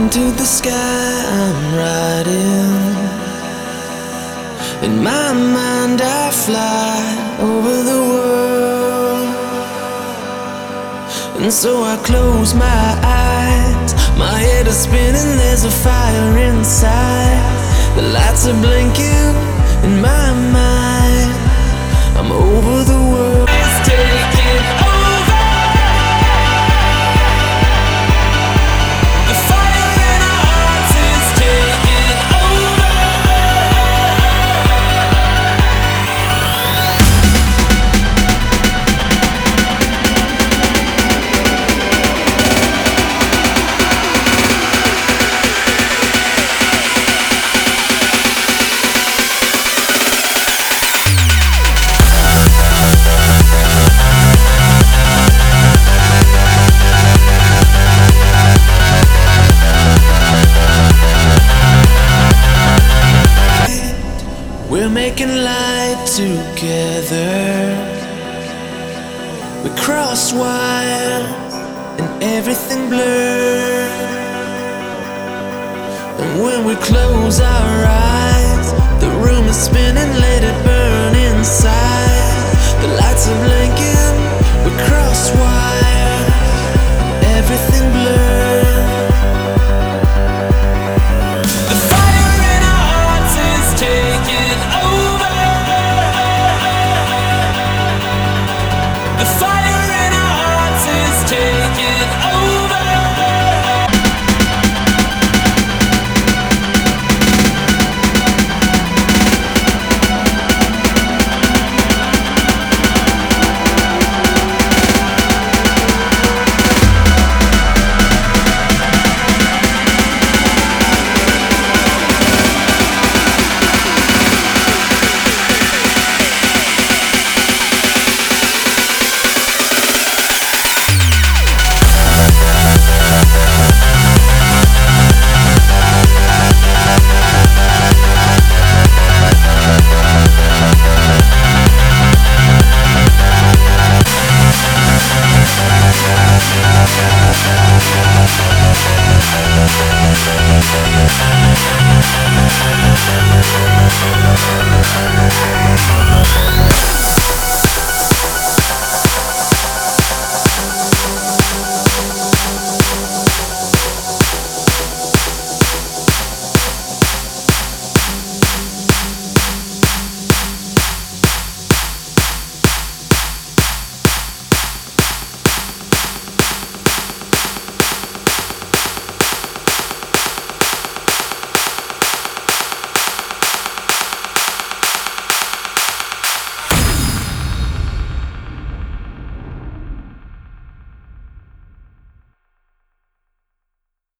into the sky I'm riding. In my mind I fly over the world, and so I close my eyes. My head is spinning, there's a fire inside. The lights are blinking in my mind. I'm over the world. It's taking over. The fire in our hearts is taking over. We're making light together. We crossed wires and everything blurred. And when we close our eyes, the room is spinning.